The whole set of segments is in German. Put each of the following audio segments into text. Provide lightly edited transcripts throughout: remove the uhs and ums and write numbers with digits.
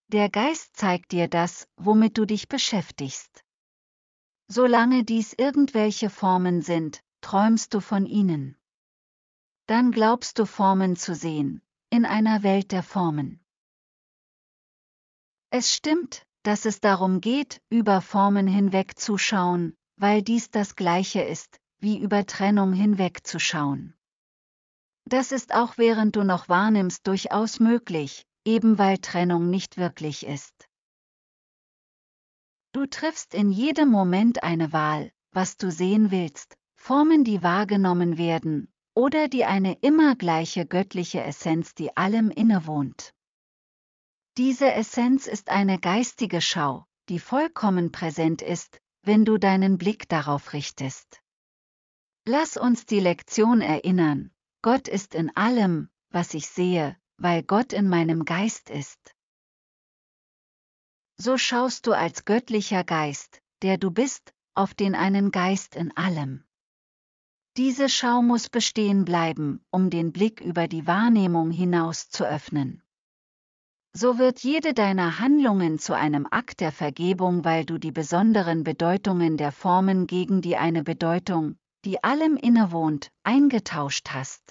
Der Geist zeigt dir das, womit du dich beschäftigst. Solange dies irgendwelche Formen sind, träumst du von ihnen. Dann glaubst du Formen zu sehen, in einer Welt der Formen. Es stimmt, dass es darum geht, über Formen hinwegzuschauen, weil dies das Gleiche ist, wie über Trennung hinwegzuschauen. Das ist auch während du noch wahrnimmst durchaus möglich, eben weil Trennung nicht wirklich ist. Du triffst in jedem Moment eine Wahl, was du sehen willst, Formen, die wahrgenommen werden, oder die eine immer gleiche göttliche Essenz, die allem innewohnt. Diese Essenz ist eine geistige Schau, die vollkommen präsent ist, wenn du deinen Blick darauf richtest. Lass uns die Lektion erinnern: Gott ist in allem, was ich sehe, weil Gott in meinem Geist ist. So schaust du als göttlicher Geist, der du bist, auf den einen Geist in allem. Diese Schau muss bestehen bleiben, um den Blick über die Wahrnehmung hinaus zu öffnen. So wird jede deiner Handlungen zu einem Akt der Vergebung, weil du die besonderen Bedeutungen der Formen gegen die eine Bedeutung, die allem innewohnt, eingetauscht hast.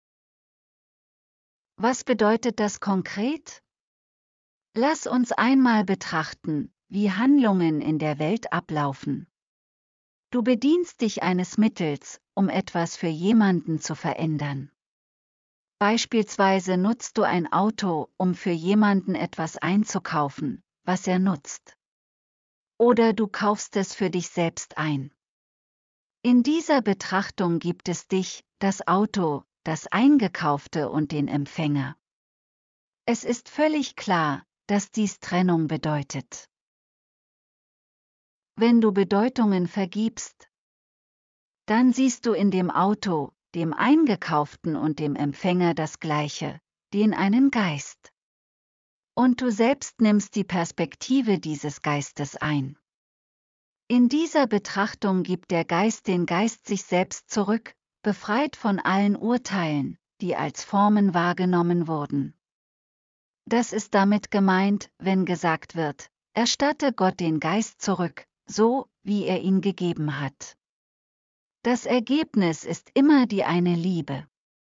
Was bedeutet das konkret? Lass uns einmal betrachten, wie Handlungen in der Welt ablaufen. Du bedienst dich eines Mittels, um etwas für jemanden zu verändern. Beispielsweise nutzt du ein Auto, um für jemanden etwas einzukaufen, was er nutzt. Oder du kaufst es für dich selbst ein. In dieser Betrachtung gibt es dich, das Auto, das Eingekaufte und den Empfänger. Es ist völlig klar, dass dies Trennung bedeutet. Wenn du Bedeutungen vergibst, dann siehst du in dem Auto, dem Eingekauften und dem Empfänger das Gleiche, den einen Geist. Und du selbst nimmst die Perspektive dieses Geistes ein. In dieser Betrachtung gibt der Geist den Geist sich selbst zurück, befreit von allen Urteilen, die als Formen wahrgenommen wurden. Das ist damit gemeint, wenn gesagt wird: Erstatte Gott den Geist zurück, so, wie er ihn gegeben hat. Das Ergebnis ist immer die eine Liebe.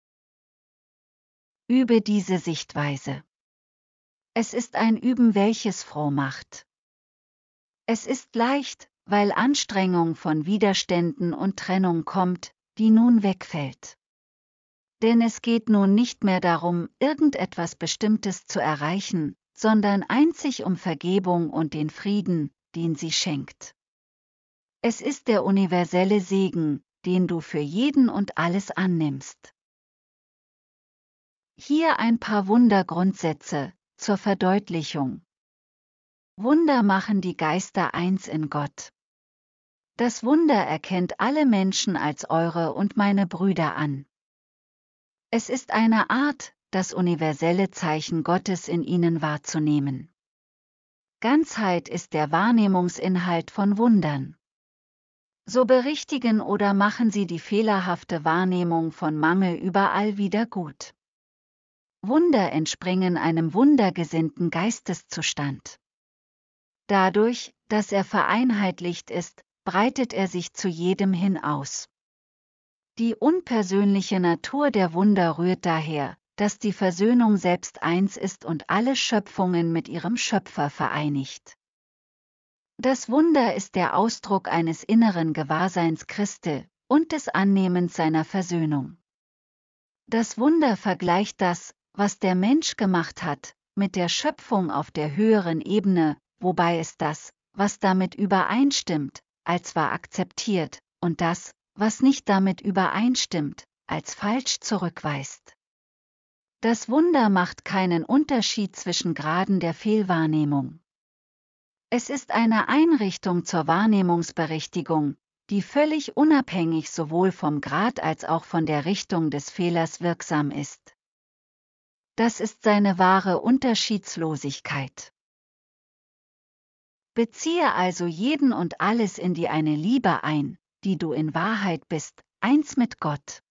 Übe diese Sichtweise. Es ist ein Üben, welches froh macht. Es ist leicht, weil Anstrengung von Widerständen und Trennung kommt, die nun wegfällt. Denn es geht nun nicht mehr darum, irgendetwas Bestimmtes zu erreichen, sondern einzig um Vergebung und den Frieden, den sie schenkt. Es ist der universelle Segen, den du für jeden und alles annimmst. Hier ein paar Wundergrundsätze zur Verdeutlichung. Wunder machen die Geister eins in Gott. Das Wunder erkennt alle Menschen als eure und meine Brüder an. Es ist eine Art, das universelle Zeichen Gottes in ihnen wahrzunehmen. Ganzheit ist der Wahrnehmungsinhalt von Wundern. So berichtigen oder machen sie die fehlerhafte Wahrnehmung von Mangel überall wieder gut. Wunder entspringen einem wundergesinnten Geisteszustand. Dadurch, dass er vereinheitlicht ist, breitet er sich zu jedem hin aus. Die unpersönliche Natur der Wunder rührt daher, dass die Versöhnung selbst eins ist und alle Schöpfungen mit ihrem Schöpfer vereinigt. Das Wunder ist der Ausdruck eines inneren Gewahrseins Christi und des Annehmens seiner Versöhnung. Das Wunder vergleicht das, was der Mensch gemacht hat, mit der Schöpfung auf der höheren Ebene, wobei es das, was damit übereinstimmt, als wahr akzeptiert, und das, was nicht damit übereinstimmt, als falsch zurückweist. Das Wunder macht keinen Unterschied zwischen Graden der Fehlwahrnehmung. Es ist eine Einrichtung zur Wahrnehmungsberichtigung, die völlig unabhängig sowohl vom Grad als auch von der Richtung des Fehlers wirksam ist. Das ist seine wahre Unterschiedslosigkeit. Beziehe also jeden und alles in die eine Liebe ein, die du in Wahrheit bist, eins mit Gott.